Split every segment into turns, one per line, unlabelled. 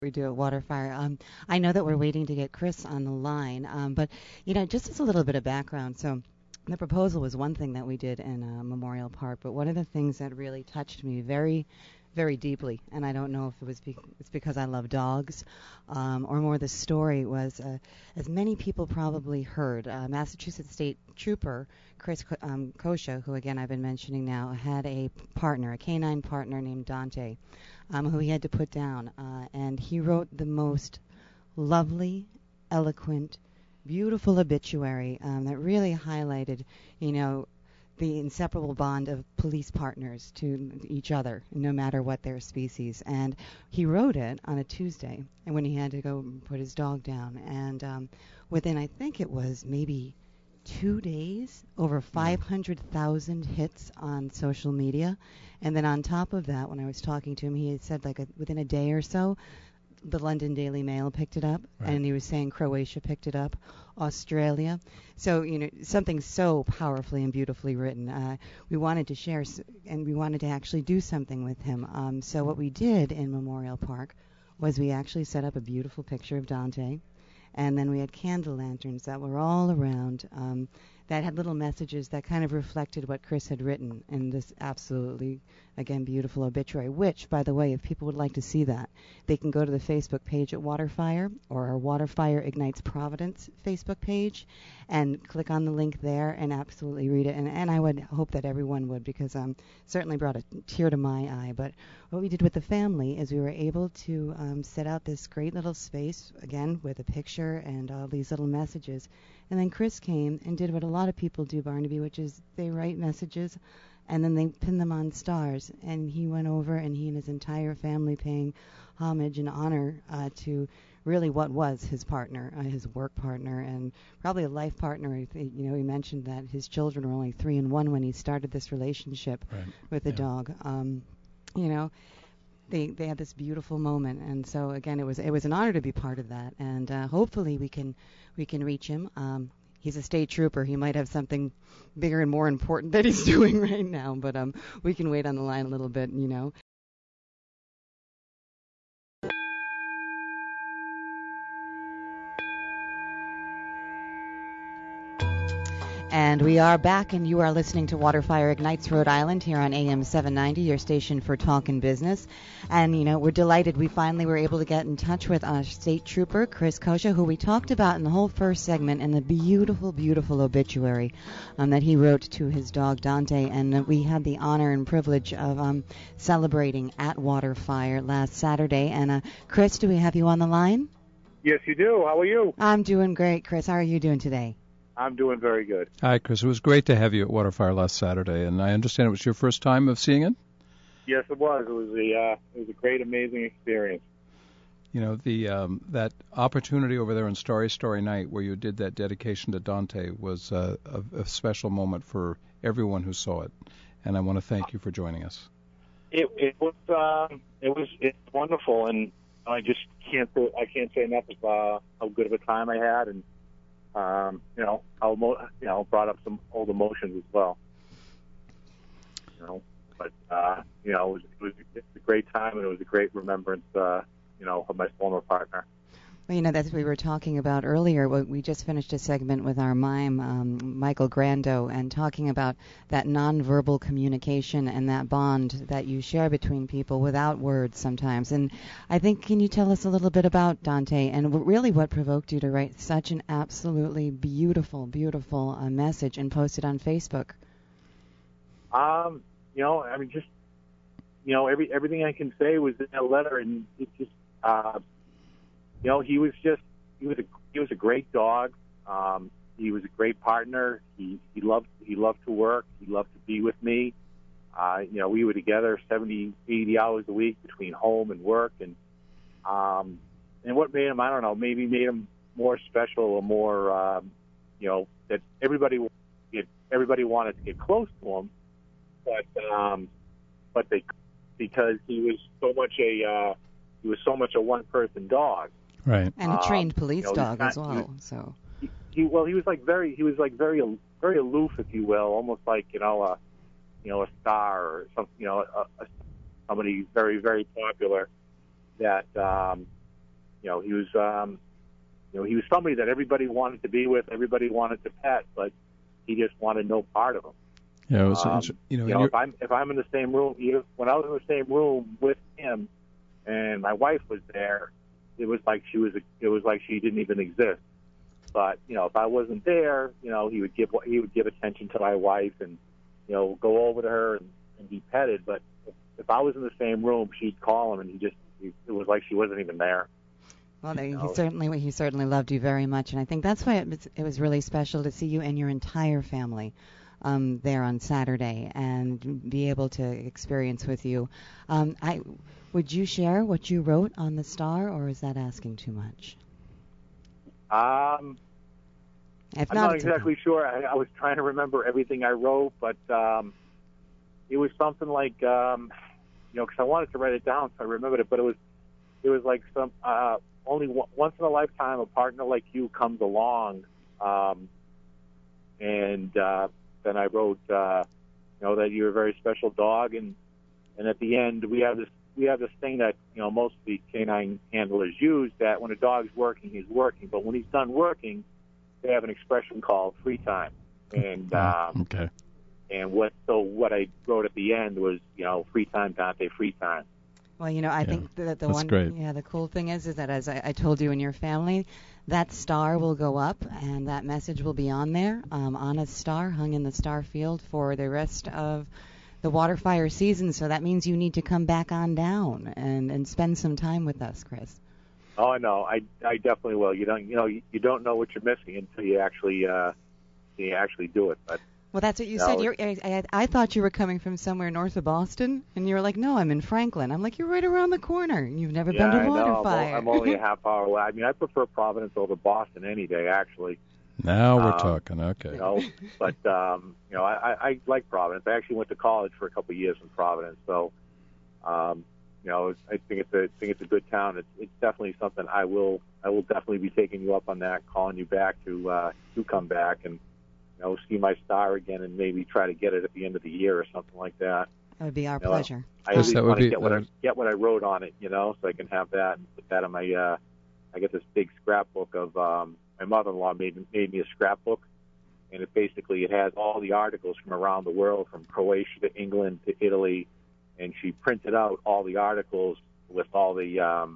We do at Waterfire. I know that we're waiting to get Chris on the line, but just as a little bit of background. So, the proposal was one thing that we did in Memorial Park, but one of the things that really touched me very, very deeply, and I don't know if it's because I love dogs, or more the story was, as many people probably heard, Massachusetts State Trooper Chris Kosha, who again I've been mentioning now, had a partner, a canine partner named Dante, who he had to put down, and he wrote the most lovely, eloquent, beautiful obituary that really highlighted, the inseparable bond of police partners to each other, no matter what their species. And he wrote it on a Tuesday, and when he had to go put his dog down. And within, I think it was maybe 2 days, over 500,000 hits on social media. And then on top of that, when I was talking to him, he had said within a day or so, the London Daily Mail picked it up, right. And he was saying Croatia picked it up, Australia. So, something so powerfully and beautifully written. We wanted to share, and we wanted to actually do something with him. So what we did in Memorial Park was we actually set up a beautiful picture of Dante, and then we had candle lanterns that were all around that had little messages that kind of reflected what Chris had written in this absolutely, again, beautiful obituary, which, by the way, if people would like to see that, they can go to the Facebook page at Waterfire or our Waterfire Ignites Providence Facebook page and click on the link there and absolutely read it. And I would hope that everyone would, because certainly brought a tear to my eye. But what we did with the family is we were able to set out this great little space, again, with a picture and all these little messages. And then Chris came and did what a lot of people do, Barnaby, which is they write messages and then they pin them on stars. And he went over, and he and his entire family paying homage and honor to really what was his partner, his work partner, and probably a life partner. He mentioned that his children were only 3 and 1 when he started this relationship with the dog. They had this beautiful moment, and so again, it was an honor to be part of that, and hopefully we can reach him. He's a state trooper. He might have something bigger and more important that he's doing right now, but we can wait on the line a little bit, And we are back, and you are listening to Waterfire Ignites Rhode Island here on AM 790, your station for talking business. And, we're delighted we finally were able to get in touch with our state trooper, Chris Kosha, who we talked about in the whole first segment, and the beautiful, beautiful obituary that he wrote to his dog, Dante. And we had the honor and privilege of celebrating at Waterfire last Saturday. And, Chris, do we have you on the line?
Yes, you do. How are you?
I'm doing great, Chris. How are you doing today?
I'm doing very good.
Hi, Chris. It was great to have you at Waterfire last Saturday, and I understand it was your first time of seeing it?
Yes, it was. It was a great, amazing experience.
That opportunity over there on Starry Starry Night where you did that dedication to Dante was a special moment for everyone who saw it, and I want to thank you for joining us.
It's wonderful, and I just can't say enough of how good of a time I had, and brought up some old emotions as well. But it was a great time, and it was a great remembrance, of my former partner.
Well, that's what we were talking about earlier. We just finished a segment with our mime, Michael Grando, and talking about that nonverbal communication and that bond that you share between people without words sometimes. And I think, can you tell us a little bit about Dante and really what provoked you to write such an absolutely beautiful, beautiful message and post it on Facebook?
Everything I can say was in that letter, and it just. He was a great dog. He was a great partner. He loved to work. He loved to be with me. We were together 70, 80 hours a week between home and work. And what made him, I don't know, maybe made him more special or more, that everybody wanted to get close to him, but because he was so much a one-person dog.
Right.
And a trained police dog as well.
He was very aloof, if you will, almost like a star or something, somebody very, very popular that he was he was somebody that everybody wanted to be with, everybody wanted to pet, but he just wanted no part of him.
Yeah, it was,
if I'm in the same room, when I was in the same room with him, and my wife was there, it was like she didn't even exist. But if I wasn't there, he would give attention to my wife and go over to her and be petted. But if I was in the same room, she'd call him, and it was like she wasn't even there.
Well, he certainly loved you very much, and I think that's why it was really special to see you and your entire family there on Saturday and be able to experience with you. Would you share what you wrote on the star, or is that asking too much?
I'm not exactly sure. I was trying to remember everything I wrote, but it was something like, because I wanted to write it down, so I remembered it. But it was like some only once in a lifetime a partner like you comes along, and then I wrote, that you're a very special dog, and at the end we have this thing that most of the canine handlers use, that when a dog's working, he's working, but when he's done working, they have an expression called free time. And
okay.
And what I wrote at the end was, free time, Dante, free time.
Well, I think that the cool thing is that, as I told you and your family, that star will go up and that message will be on there, on a star, hung in the star field for the rest of the water fire season. So that means you need to come back on down and spend some time with us, Chris.
Oh, no, I definitely will. You don't know what you're missing until you actually do it. But
well, that's what you said. I thought you were coming from somewhere north of Boston, and you were like, "No, I'm in Franklin." I'm like, "You're right around the corner. You've never been to water fire."
I'm only a half hour away. I mean, I prefer Providence over Boston any day, actually.
Now we're talking. Okay.
But I like Providence. I actually went to college for a couple of years in Providence, so I think it's a good town. It's definitely something I will definitely be taking you up on that, calling you back to come back and see my star again, and maybe try to get it at the end of the year or something like that.
That would be our pleasure.
I at least want to get what I wrote on it, so I can have that and put that on my. I get this big scrapbook of my mother-in-law made me a scrapbook, and it has all the articles from around the world, from Croatia to England to Italy, and she printed out all the articles with all the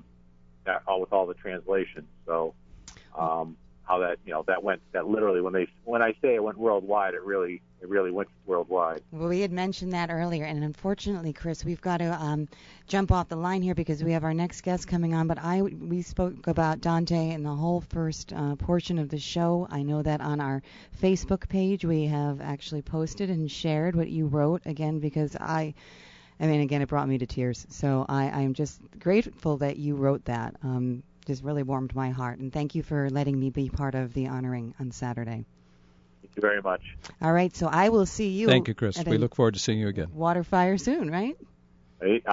translations. So how that literally when I say it went worldwide, it really went worldwide.
Well, we had mentioned that earlier, and unfortunately, Chris, we've got to jump off the line here because we have our next guest coming on. But we spoke about Dante in the whole first portion of the show. I know that on our Facebook page we have actually posted and shared what you wrote again, because again, it brought me to tears. So I'm just grateful that you wrote that. Just really warmed my heart. And thank you for letting me be part of the honoring on Saturday.
Thank you very much.
All right, so I will see you.
Thank you, Chris. We look forward to seeing you again.
Water fire soon, right?